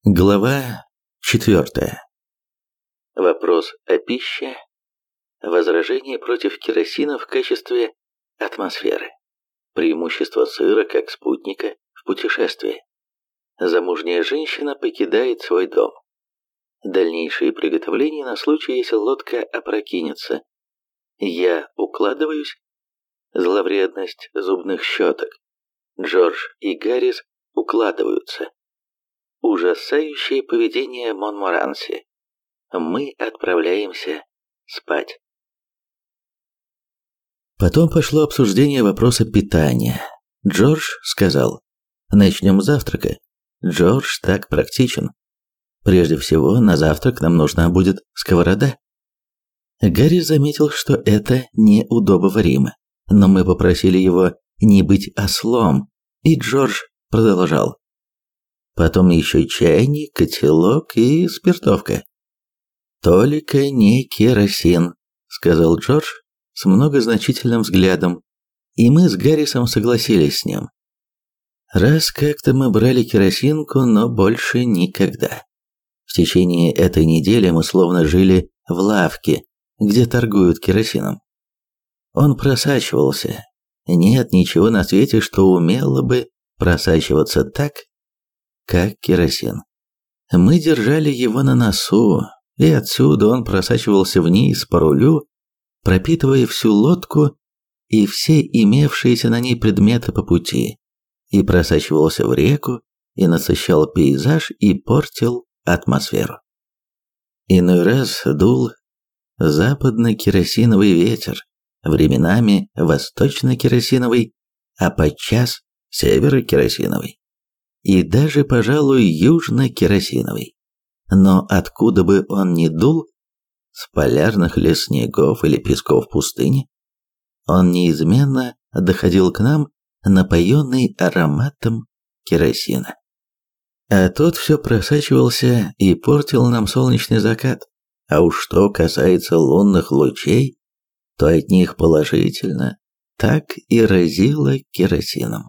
Глава 4. Вопрос о пище. Возражение против керосина в качестве атмосферы. Преимущество сыра как спутника в путешествии. Замужняя женщина покидает свой дом. Дальнейшие приготовления на случай, если лодка опрокинется. Я укладываюсь. Зловредность зубных щеток. Джордж и Гаррис укладываются. Ужасающее поведение Монморанси. Мы отправляемся спать. Потом пошло обсуждение вопроса питания. Джордж сказал: «Начнем с завтрака. Джордж так практичен. Прежде всего, на завтрак нам нужна будет сковорода». Гарри заметил, что это неудобоваримо, но мы попросили его не быть ослом, и Джордж продолжал: «Потом еще чайник, котелок и спиртовка». «Только не керосин», — сказал Джордж с многозначительным взглядом, и мы с Гаррисом согласились с ним. Раз как-то мы брали керосинку, но больше никогда. В течение этой недели мы словно жили в лавке, где торгуют керосином. Он просачивался. Нет ничего на свете, что умело бы просачиваться так, как керосин. Мы держали его на носу, и отсюда он просачивался вниз по рулю, пропитывая всю лодку и все имевшиеся на ней предметы по пути, и просачивался в реку, и насыщал пейзаж, и портил атмосферу. Иной раз дул западно-керосиновый ветер, временами восточно-керосиновый, а подчас северо-керосиновый. И даже, пожалуй, южно-керосиновый. Но откуда бы он ни дул, с полярных ли снегов или песков пустыни, он неизменно доходил к нам, напоенный ароматом керосина. А тот все просачивался и портил нам солнечный закат. А уж что касается лунных лучей, то от них положительно так и разило керосином.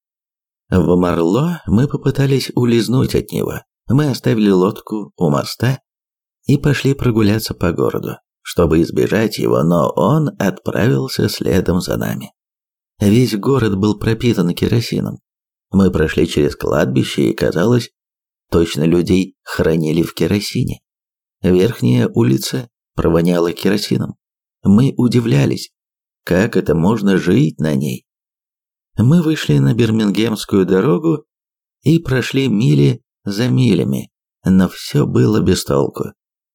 В Марло мы попытались улизнуть от него. Мы оставили лодку у моста и пошли прогуляться по городу, чтобы избежать его, но он отправился следом за нами. Весь город был пропитан керосином. Мы прошли через кладбище, и, казалось, точно людей хоронили в керосине. Верхняя улица провоняла керосином. Мы удивлялись, как это можно жить на ней. Мы вышли на Бирмингемскую дорогу и прошли мили за милями, но все было без толку.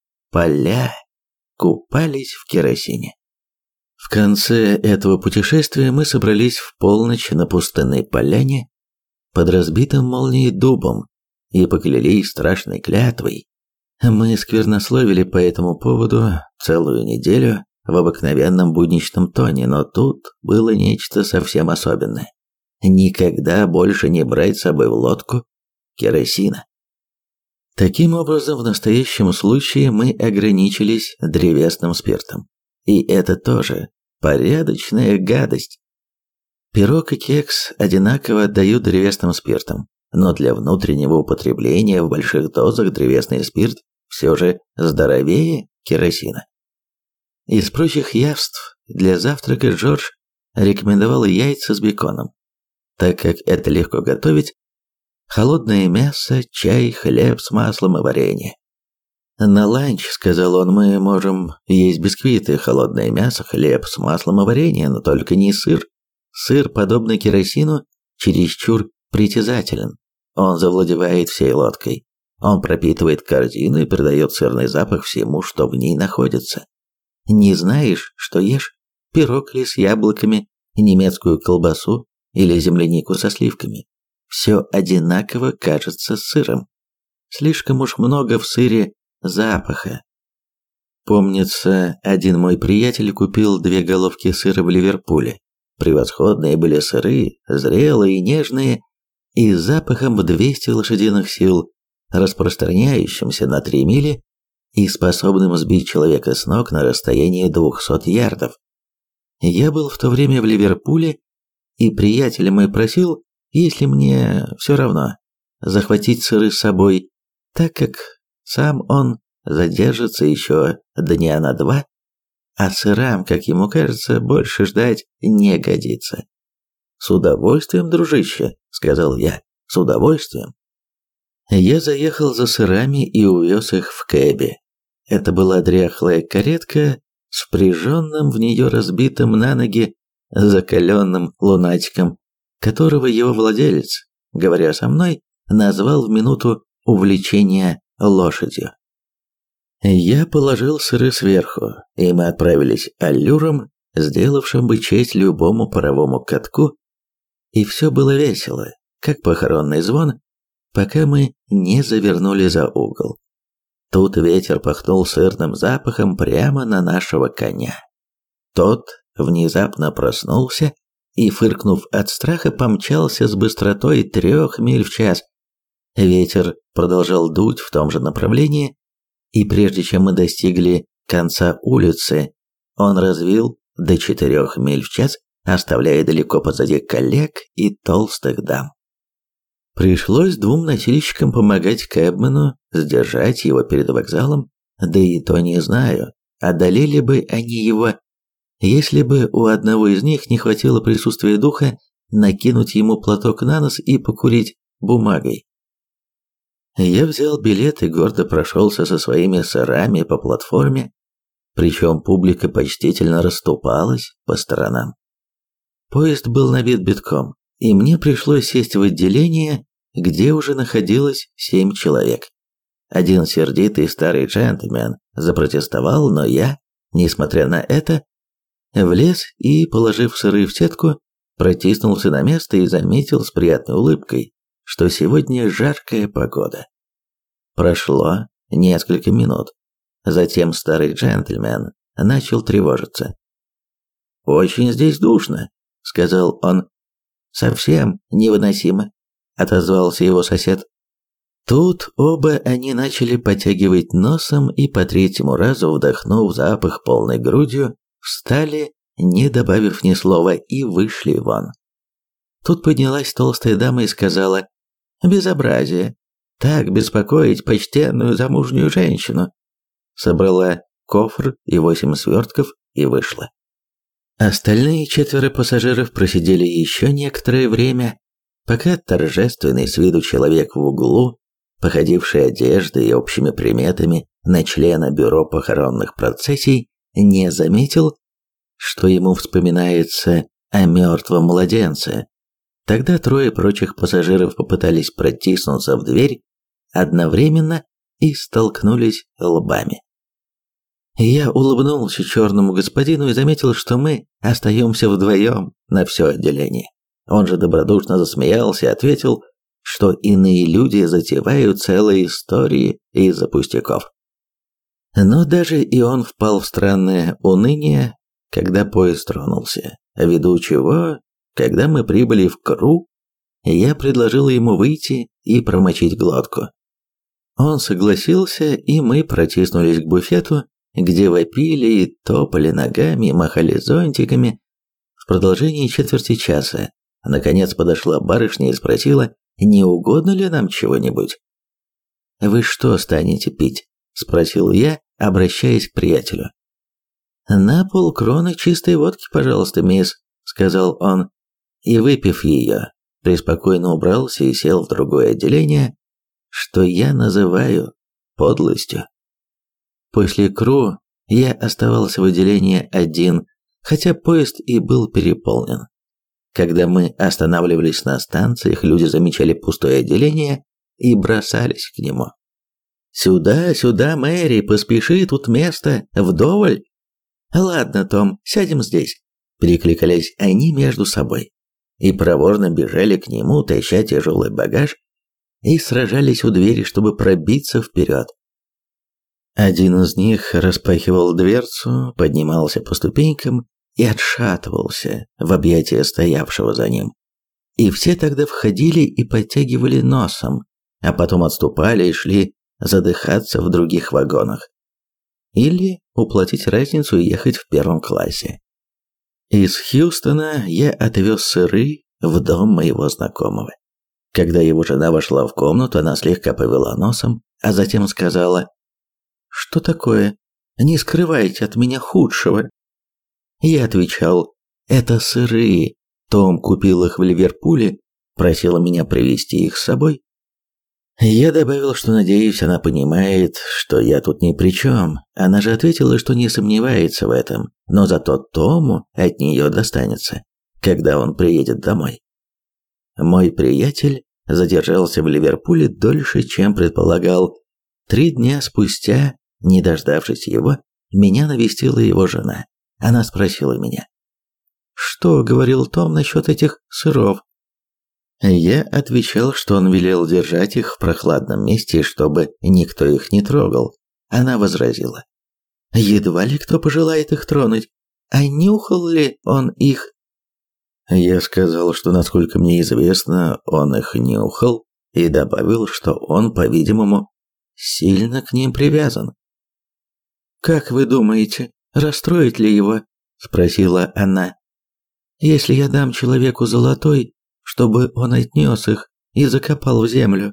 Поля купались в керосине. В конце этого путешествия мы собрались в полночь на пустынной поляне под разбитым молнией дубом и поклялись страшной клятвой. Мы сквернословили по этому поводу целую неделю в обыкновенном будничном тоне, но тут было нечто совсем особенное. Никогда больше не брать с собой в лодку керосина. Таким образом, в настоящем случае мы ограничились древесным спиртом. И это тоже порядочная гадость. Пирог и кекс одинаково отдают древесным спиртом, но для внутреннего употребления в больших дозах древесный спирт все же здоровее керосина. Из прочих явств для завтрака Джордж рекомендовал яйца с беконом, так как это легко готовить, холодное мясо, чай, хлеб с маслом и варенье. На ланч, сказал он, мы можем есть бисквиты, холодное мясо, хлеб с маслом и варенье, но только не сыр. Сыр, подобно керосину, чересчур притязателен. Он завладевает всей лодкой. Он пропитывает корзину и придает сырный запах всему, что в ней находится. Не знаешь, что ешь? Пирог ли с яблоками, немецкую колбасу или землянику со сливками? Все одинаково кажется сыром. Слишком уж много в сыре запаха. Помнится, один мой приятель купил 2 головки сыра в Ливерпуле. Превосходные были сыры, зрелые и нежные, и с запахом в 200 лошадиных сил, распространяющимся на 3 мили и способным сбить человека с ног на расстоянии 200 ярдов. Я был в то время в Ливерпуле, и приятель мой просил, если мне все равно, захватить сыры с собой, так как сам он задержится еще дня на 2, а сырам, как ему кажется, больше ждать не годится. «С удовольствием, дружище», — сказал я, — «с удовольствием». Я заехал за сырами и увез их в кэбе. Это была дряхлая каретка с впряженным в нее разбитым на ноги закаленным лунатиком, которого его владелец, говоря со мной, назвал в минуту увлечения лошадью. Я положил сыры сверху, и мы отправились аллюром, сделавшим бы честь любому паровому катку, и все было весело, как похоронный звон, пока мы не завернули за угол. Тут ветер пахнул сырным запахом прямо на нашего коня. Тот внезапно проснулся и, фыркнув от страха, помчался с быстротой 3 миль в час. Ветер продолжал дуть в том же направлении, и прежде чем мы достигли конца улицы, он развил до 4 миль в час, оставляя далеко позади коллег и толстых дам. Пришлось 2 носильщикам помогать кэбмену сдержать его перед вокзалом, да и то не знаю, одолели бы они его, если бы у одного из них не хватило присутствия духа накинуть ему платок на нос и покурить бумагой. Я взял билет и гордо прошелся со своими сырами по платформе, причем публика почтительно расступалась по сторонам. Поезд был набит битком, и мне пришлось сесть в отделение, где уже находилось 7 человек. Один сердитый старый джентльмен запротестовал, но я, несмотря на это, влез и, положив сыры в сетку, протиснулся на место и заметил с приятной улыбкой, что сегодня жаркая погода. Прошло несколько минут. Затем старый джентльмен начал тревожиться. «Очень здесь душно», — сказал он. «Совсем невыносимо», — отозвался его сосед. Тут оба они начали потягивать носом и по 3-му разу, вдохнув запах полной грудью, встали, не добавив ни слова, и вышли вон. Тут поднялась толстая дама и сказала: «Безобразие! Так беспокоить почтенную замужнюю женщину!» Собрала кофр и 8 свертков и вышла. Остальные 4 пассажиров просидели еще некоторое время, пока торжественный с виду человек в углу, походивший одеждой и общими приметами на члена бюро похоронных процессий, не заметил, что ему вспоминается о мертвом младенце. Тогда 3 прочих пассажиров попытались протиснуться в дверь одновременно и столкнулись лбами. Я улыбнулся черному господину и заметил, что мы остаемся вдвоем на все отделение. Он же добродушно засмеялся и ответил, что иные люди затевают целые истории из-за пустяков. Но даже и он впал в странное уныние, когда поезд тронулся, ввиду чего, когда мы прибыли в Кру, я предложил ему выйти и промочить глотку. Он согласился, и мы протиснулись к буфету, где вопили и топали ногами, махали зонтиками. В продолжении четверти часа наконец подошла барышня и спросила, не угодно ли нам чего-нибудь. «Вы что станете пить?» – спросил я, обращаясь к приятелю. «На полкроны чистой водки, пожалуйста, мисс», – сказал он, и, выпив ее, преспокойно убрался и сел в другое отделение, что я называю подлостью. После Кру я оставался в отделении один, хотя поезд и был переполнен. Когда мы останавливались на станциях, люди замечали пустое отделение и бросались к нему. «Сюда, сюда, Мэри, поспеши, тут место вдоволь!» «Ладно, Том, сядем здесь», – перекликались они между собой и проворно бежали к нему, таща тяжелый багаж, и сражались у двери, чтобы пробиться вперед. Один из них распахивал дверцу, поднимался по ступенькам и отшатывался в объятия стоявшего за ним. И все тогда входили и подтягивали носом, а потом отступали и шли задыхаться в других вагонах. Или уплатить разницу и ехать в 1 классе. Из Хьюстона я отвез сыры в дом моего знакомого. Когда его жена вошла в комнату, она слегка повела носом, а затем сказала: «Что такое? Не скрывайте от меня худшего». Я отвечал: «Это сыры. Том купил их в Ливерпуле, просила меня привезти их с собой». Я добавил, что надеюсь, она понимает, что я тут ни при чем. Она же ответила, что не сомневается в этом, но зато Тому от нее достанется, когда он приедет домой. Мой приятель задержался в Ливерпуле дольше, чем предполагал. 3 дня спустя, не дождавшись его, меня навестила его жена. Она спросила меня: «Что говорил Том насчет этих сыров?» Я отвечал, что он велел держать их в прохладном месте, чтобы никто их не трогал. Она возразила: «Едва ли кто пожелает их тронуть, а нюхал ли он их?» Я сказал, что, насколько мне известно, он их нюхал, и добавил, что он, по-видимому, сильно к ним привязан. «Как вы думаете, расстроит ли его?» – спросила она. «Если я дам человеку золотой, чтобы он отнес их и закопал в землю?»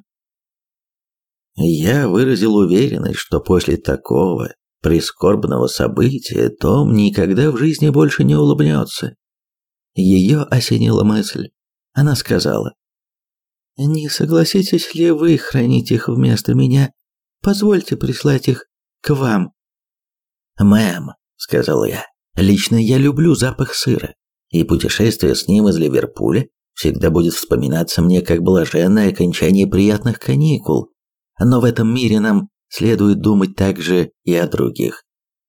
Я выразил уверенность, что после такого прискорбного события Том никогда в жизни больше не улыбнется. Ее осенила мысль. Она сказала: «Не согласитесь ли вы хранить их вместо меня? Позвольте прислать их к вам». «Мэм», — сказал я, — «лично я люблю запах сыра, и путешествие с ним из Ливерпуля всегда будет вспоминаться мне как блаженное окончание приятных каникул, но в этом мире нам следует думать также и о других.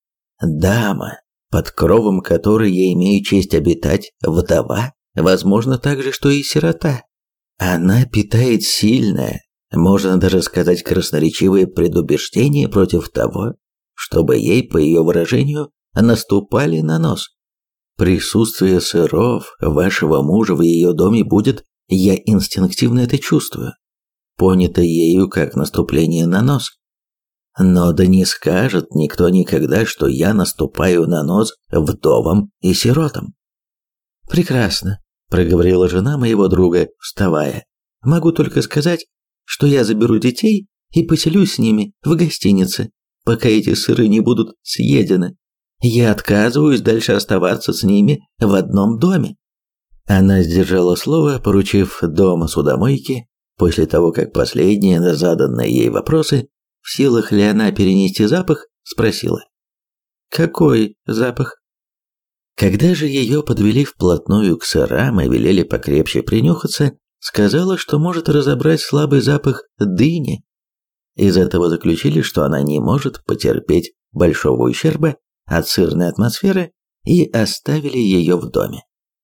Дама, под кровом которой я имею честь обитать, вдова, возможно, так же, что и сирота. Она питает сильное, можно даже сказать красноречивое предубеждение против того, чтобы ей, по ее выражению, наступали на нос. Присутствие сыров вашего мужа в ее доме будет, я инстинктивно это чувствую, понято ею как наступление на нос. Но да не скажет никто никогда, что я наступаю на нос вдовам и сиротам». «Прекрасно», – проговорила жена моего друга, вставая. «Могу только сказать, что я заберу детей и поселюсь с ними в гостинице, пока эти сыры не будут съедены. Я отказываюсь дальше оставаться с ними в одном доме». Она сдержала слово, поручив дом судомойке, после того, как последние на заданные ей вопросы, в силах ли она перенести запах, спросила: «Какой запах?» Когда же ее подвели вплотную к сырам и велели покрепче принюхаться, сказала, что может разобрать слабый запах дыни. Из этого заключили, что она не может потерпеть большого ущерба от сырной атмосферы, и оставили ее в доме.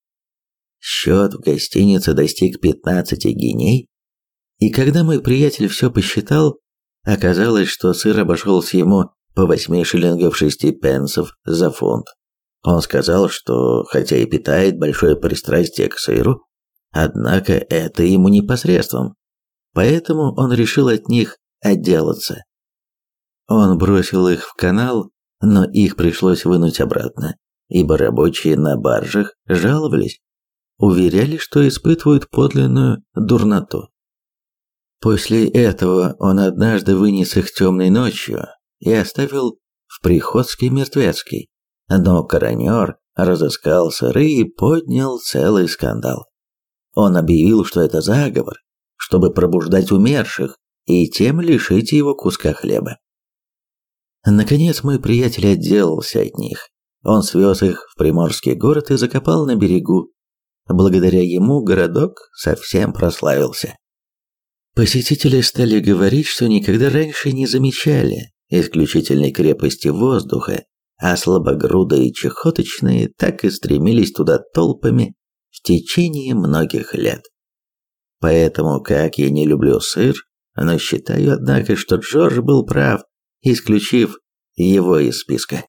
Счет в гостинице достиг 15 гиней, и когда мой приятель все посчитал, оказалось, что сыр обошелся ему по 8 шиллингов 6 пенсов за фунт. Он сказал, что хотя и питает большое пристрастие к сыру, однако это ему непосредством, поэтому он решил от них отделаться. Он бросил их в канал, но их пришлось вынуть обратно, ибо рабочие на баржах жаловались, уверяли, что испытывают подлинную дурноту. После этого он однажды вынес их темной ночью и оставил в Приходской Мертвецкой, но коронер разыскал сыры и поднял целый скандал. Он объявил, что это заговор, чтобы пробуждать умерших и тем лишить его куска хлеба. Наконец мой приятель отделался от них. Он свез их в приморский город и закопал на берегу. Благодаря ему городок совсем прославился. Посетители стали говорить, что никогда раньше не замечали исключительной крепости воздуха, а слабогрудые чехоточные так и стремились туда толпами в течение многих лет. Поэтому, как я не люблю сыр, но считаю, однако, что Джордж был прав, исключив его из списка.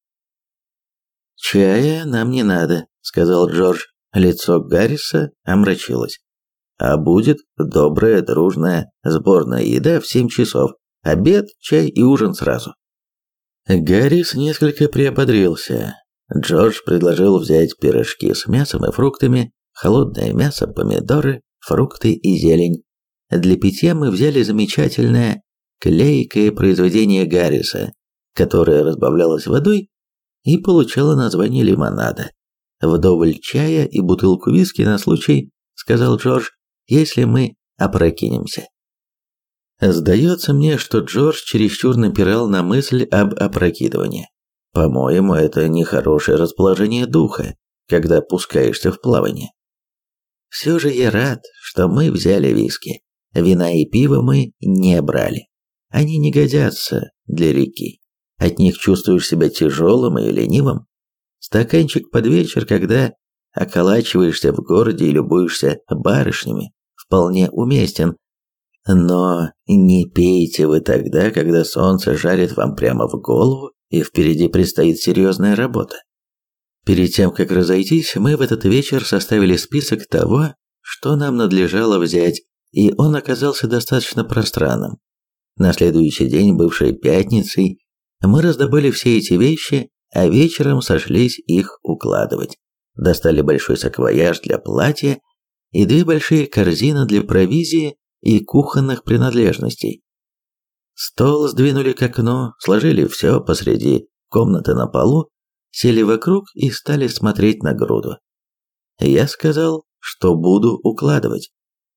«Чая нам не надо», — сказал Джордж. Лицо Гарриса омрачилось. «А будет добрая, дружная, сборная еда в 7 часов. Обед, чай и ужин сразу». Гаррис несколько приободрился. Джордж предложил взять пирожки с мясом и фруктами, холодное мясо, помидоры, фрукты и зелень. Для питья мы взяли замечательное клейкое произведение Гарриса, которое разбавлялось водой и получало название лимонада. «Вдоволь чая и бутылку виски на случай, — сказал Джордж, — если мы опрокинемся». Сдается мне, что Джордж чересчур напирал на мысль об опрокидывании. По-моему, это нехорошее расположение духа, когда пускаешься в плавание. Все же я рад, что мы взяли виски. Вина и пиво мы не брали. Они не годятся для реки. От них чувствуешь себя тяжелым и ленивым. Стаканчик под вечер, когда околачиваешься в городе и любуешься барышнями, вполне уместен. Но не пейте вы тогда, когда солнце жарит вам прямо в голову и впереди предстоит серьезная работа. Перед тем, как разойтись, мы в этот вечер составили список того, что нам надлежало взять, и он оказался достаточно пространным. На следующий день, бывшей пятницей, мы раздобыли все эти вещи, а вечером сошлись их укладывать. Достали большой саквояж для платья и 2 большие корзины для провизии и кухонных принадлежностей. Стол сдвинули к окну, сложили все посреди комнаты на полу, сели вокруг и стали смотреть на груду. Я сказал, что буду укладывать.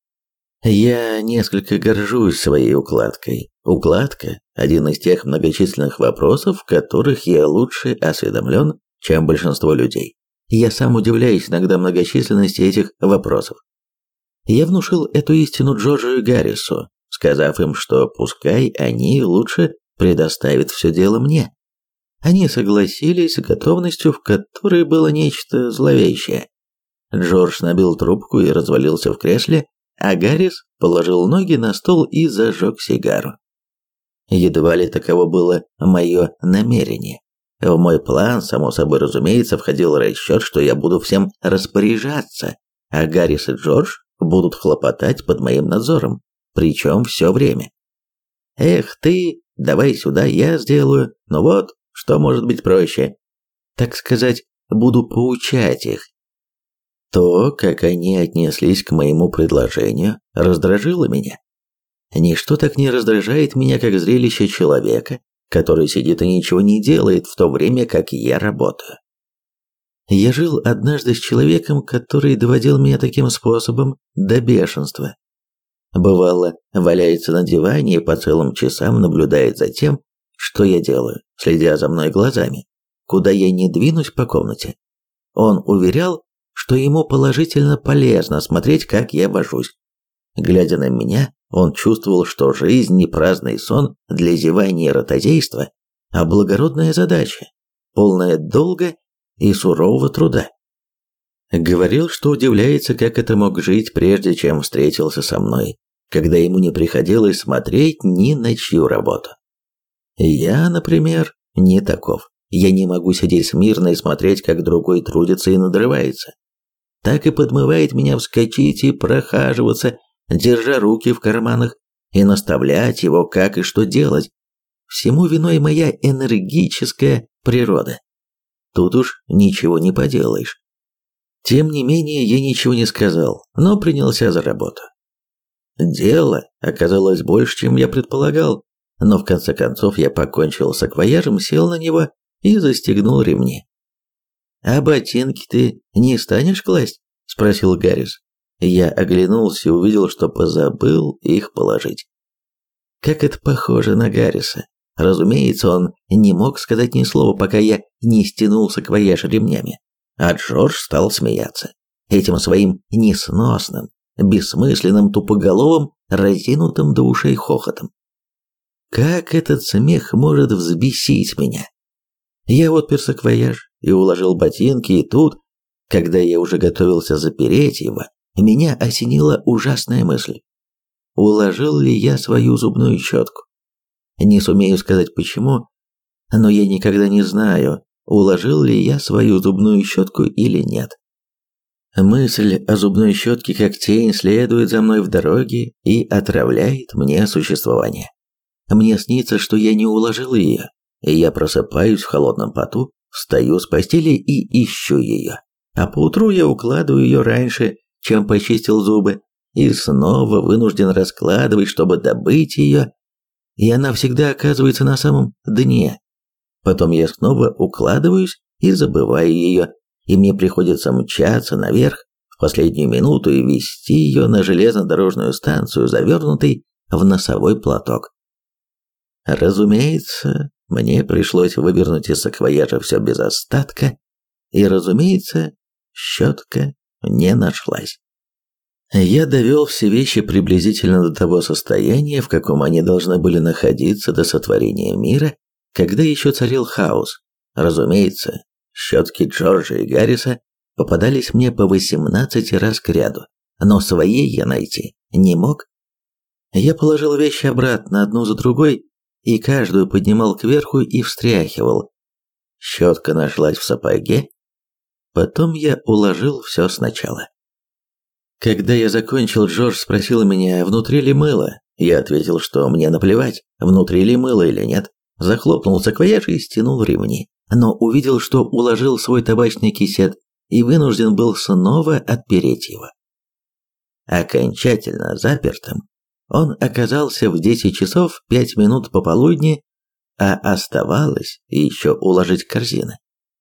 Я несколько горжусь своей укладкой. Укладка – один из тех многочисленных вопросов, в которых я лучше осведомлен, чем большинство людей. Я сам удивляюсь иногда многочисленности этих вопросов. Я внушил эту истину Джорджу и Гаррису, сказав им, что пускай они лучше предоставят все дело мне. Они согласились с готовностью, в которой было нечто зловещее. Джордж набил трубку и развалился в кресле, а Гаррис положил ноги на стол и зажег сигару. Едва ли таково было мое намерение. В мой план, само собой разумеется, входил расчет, что я буду всем распоряжаться, а Гаррис и Джордж будут хлопотать под моим надзором, причем все время. «Эх ты, давай сюда, я сделаю, ну вот, что может быть проще?» Так сказать, буду поучать их. То, как они отнеслись к моему предложению, раздражило меня. Ничто так не раздражает меня, как зрелище человека, который сидит и ничего не делает, в то время как я работаю. Я жил однажды с человеком, который доводил меня таким способом до бешенства. Бывало, валяется на диване и по целым часам наблюдает за тем, что я делаю, следя за мной глазами, куда я не двинусь по комнате. Он уверял, что ему положительно полезно смотреть, как я вожусь. Глядя на меня, он чувствовал, что жизнь не праздный сон для зевания и ротозейства, а благородная задача, полная долга и сурового труда. Говорил, что удивляется, как это мог жить, прежде чем встретился со мной, когда ему не приходилось смотреть ни на чью работу. Я, например, не таков. Я не могу сидеть смирно и смотреть, как другой трудится и надрывается. Так и подмывает меня вскочить и прохаживаться, держа руки в карманах, и наставлять его, как и что делать. Всему виной моя энергическая природа. Тут уж ничего не поделаешь. Тем не менее, я ничего не сказал, но принялся за работу. Дело оказалось больше, чем я предполагал, но в конце концов я покончил с саквояжем, сел на него и застегнул ремни. «А ботинки ты не станешь класть?» – спросил Гаррис. Я оглянулся и увидел, что позабыл их положить. Как это похоже на Гарриса. Разумеется, он не мог сказать ни слова, пока я не стянул саквояж ремнями. А Джордж стал смеяться. Этим своим несносным, бессмысленным, тупоголовым, разинутым до ушей хохотом. Как этот смех может взбесить меня? Я отпер саквояж и уложил ботинки, и тут, когда я уже готовился запереть его, меня осенила ужасная мысль. Уложил ли я свою зубную щетку? Не сумею сказать почему, но я никогда не знаю, уложил ли я свою зубную щетку или нет. Мысль о зубной щетке как тень следует за мной в дороге и отравляет мне существование. Мне снится, что я не уложил ее, и я просыпаюсь в холодном поту, встаю с постели и ищу ее. А поутру я укладываю ее раньше, чем почистил зубы, и снова вынужден раскладывать, чтобы добыть ее. и она всегда оказывается на самом дне. Потом я снова укладываюсь и забываю ее, и мне приходится мчаться наверх в последнюю минуту и везти ее на железнодорожную станцию, завернутой в носовой платок. Разумеется, мне пришлось вывернуть из саквояжа все без остатка, и, разумеется, щетка не нашлась. Я довел все вещи приблизительно до того состояния, в каком они должны были находиться до сотворения мира, когда еще царил хаос. Разумеется, щетки Джорджа и Гарриса попадались мне по 18 раз к ряду, но своей я найти не мог. Я положил вещи обратно одну за другой и каждую поднимал кверху и встряхивал. Щетка нашлась в сапоге, потом я уложил все сначала. Когда я закончил, Джордж спросил меня, внутри ли мыло. Я ответил, что мне наплевать, внутри ли мыло или нет. Захлопнул саквояж и стянул ремни, но увидел, что уложил свой табачный кисет и вынужден был снова отпереть его. Окончательно запертым он оказался в 10 часов 5 минут пополудни, а оставалось еще уложить корзины.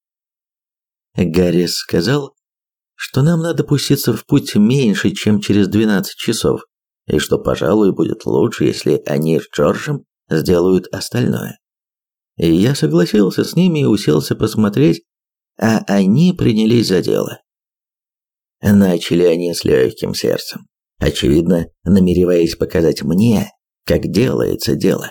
Гаррис сказал, что нам надо пуститься в путь меньше, чем через 12 часов, и что, пожалуй, будет лучше, если они с Джорджем сделают остальное. И я согласился с ними и уселся посмотреть, а они принялись за дело. Начали они с легким сердцем, очевидно, намереваясь показать мне, как делается дело.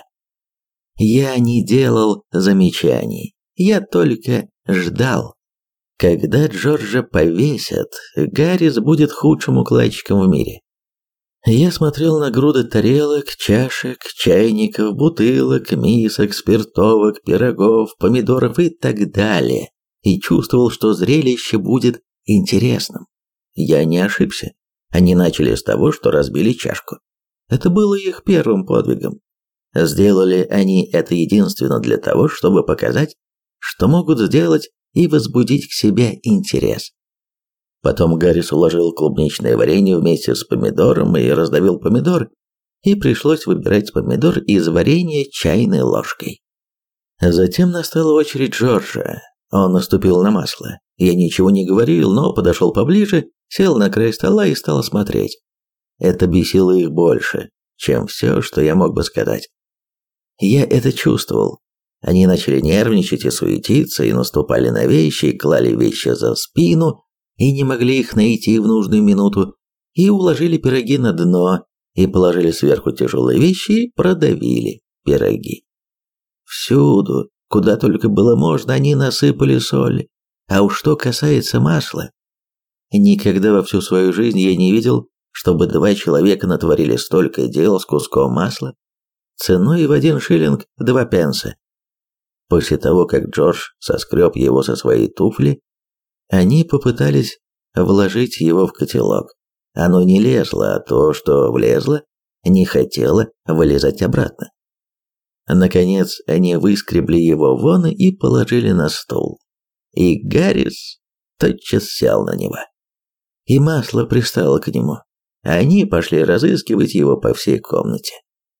Я не делал замечаний, я только ждал. Когда Джорджа повесят, Гаррис будет худшим укладчиком в мире. Я смотрел на груды тарелок, чашек, чайников, бутылок, мисок, спиртовок, пирогов, помидоров и так далее, и чувствовал, что зрелище будет интересным. Я не ошибся. Они начали с того, что разбили чашку. Это было их первым подвигом. Сделали они это единственно для того, чтобы показать, что могут сделать и возбудить к себе интерес. Потом Гаррис уложил клубничное варенье вместе с помидором и раздавил помидор, и пришлось выбирать помидор из варенья чайной ложкой. Затем настала очередь Джорджа. Он наступил на масло. Я ничего не говорил, но подошел поближе, сел на край стола и стал смотреть. Это бесило их больше, чем все, что я мог бы сказать. Я это чувствовал. Они начали нервничать и суетиться, и наступали на вещи, и клали вещи за спину, и не могли их найти в нужную минуту, и уложили пироги на дно, и положили сверху тяжелые вещи, и продавили пироги. Всюду, куда только было можно, они насыпали соли. А уж что касается масла, никогда во всю свою жизнь я не видел, чтобы два человека натворили столько дел с куском масла, ценой в 1 шиллинг 2 пенса. После того, как Джордж соскреб его со своей туфли, они попытались вложить его в котелок. Оно не лезло, а то, что влезло, не хотело вылезать обратно. Наконец, они выскребли его вон и положили на стол. И Гаррис тотчас сел на него. И масло пристало к нему. Они пошли разыскивать его по всей комнате.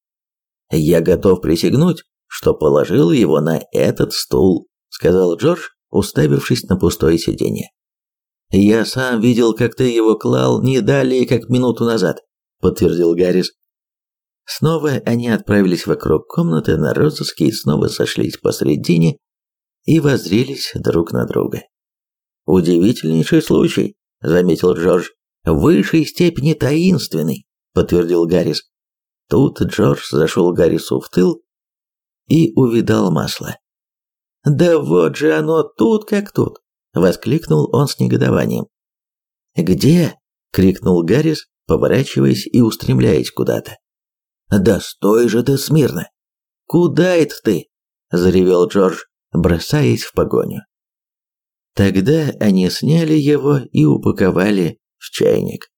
«Я готов присягнуть, что положил его на этот стул», — сказал Джордж, уставившись на пустое сиденье. «Я сам видел, как ты его клал не далее, как минуту назад», — подтвердил Гаррис. Снова они отправились вокруг комнаты на розыске и снова сошлись посредине и воззрелись друг на друга. «Удивительнейший случай», — заметил Джордж. «В высшей степени таинственный», — подтвердил Гаррис. Тут Джордж зашел Гаррису в тыл и увидал масло. «Да вот же оно тут как тут!» — воскликнул он с негодованием. «Где?» — крикнул Гаррис, поворачиваясь и устремляясь куда-то. «Да стой же ты смирно!» «Куда это ты?» — заревел Джордж, бросаясь в погоню. Тогда они сняли его и упаковали в чайник.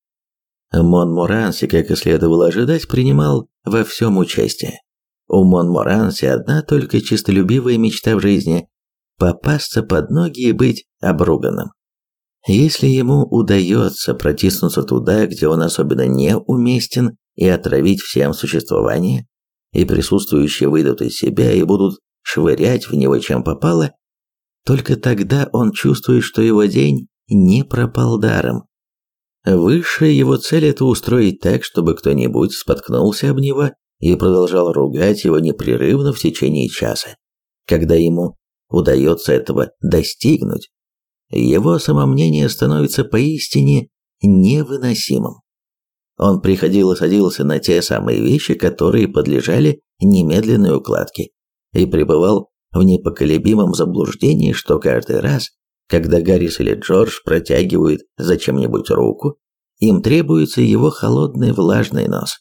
Монморанси, как и следовало ожидать, принимал во всем участие. У Монморанси одна только честолюбивая мечта в жизни – попасться под ноги и быть обруганным. Если ему удается протиснуться туда, где он особенно неуместен, и отравить всем существование, и присутствующие выйдут из себя и будут швырять в него чем попало, только тогда он чувствует, что его день не пропал даром. Высшая его цель – это устроить так, чтобы кто-нибудь споткнулся об него и продолжал ругать его непрерывно в течение часа. Когда ему удается этого достигнуть, его самомнение становится поистине невыносимым. Он приходил и садился на те самые вещи, которые подлежали немедленной укладке, и пребывал в непоколебимом заблуждении, что каждый раз, когда Гаррис или Джордж протягивают за чем-нибудь руку, им требуется его холодный влажный нос.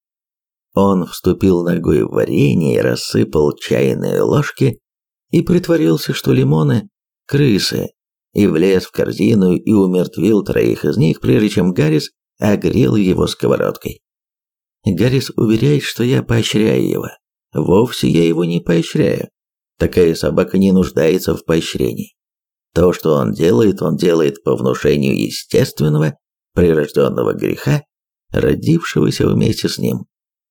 Он вступил ногой в варенье и рассыпал чайные ложки, и притворился, что лимоны – крысы, и влез в корзину и умертвил 3 из них, прежде чем Гаррис огрел его сковородкой. Гаррис уверяет, что я поощряю его. Вовсе я его не поощряю. Такая собака не нуждается в поощрении. То, что он делает по внушению естественного, прирожденного греха, родившегося вместе с ним.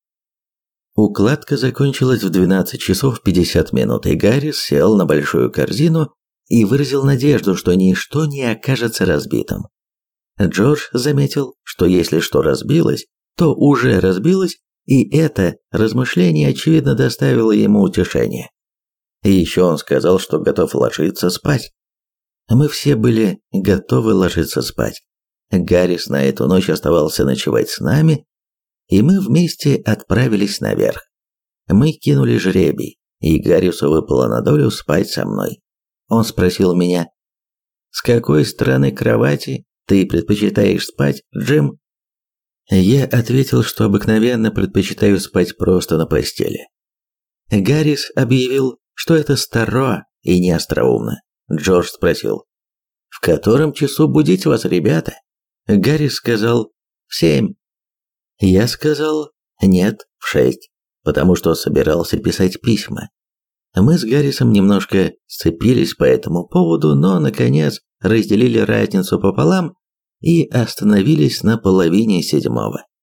Укладка закончилась в 12 часов 50 минут, и Гаррис сел на большую корзину и выразил надежду, что ничто не окажется разбитым. Джордж заметил, что если что разбилось, то уже разбилось, и это размышление, очевидно, доставило ему утешение. И еще он сказал, что готов ложиться спать. Мы все были готовы ложиться спать. Гаррис на эту ночь оставался ночевать с нами, и мы вместе отправились наверх. Мы кинули жребий, и Гаррису выпало на долю спать со мной. Он спросил меня: «С какой стороны кровати ты предпочитаешь спать, Джим?» Я ответил, что обыкновенно предпочитаю спать просто на постели. Гаррис объявил, что это старо и не остроумно. Джордж спросил: «В котором часу будить вас, ребята?» Гаррис сказал: «В 7». Я сказал: «Нет, в 6», потому что собирался писать письма. Мы с Гаррисом немножко сцепились по этому поводу, но, наконец, разделили разницу пополам и остановились на 6:30.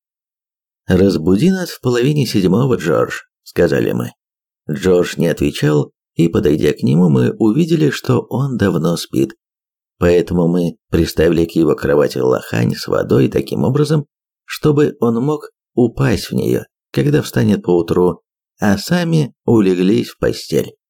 «Разбуди нас в 6:30, Джордж», — сказали мы. Джордж не отвечал, и, подойдя к нему, мы увидели, что он давно спит. Поэтому мы приставили к его кровати лохань с водой таким образом, чтобы он мог упасть в нее, когда встанет поутру, а сами улеглись в постель.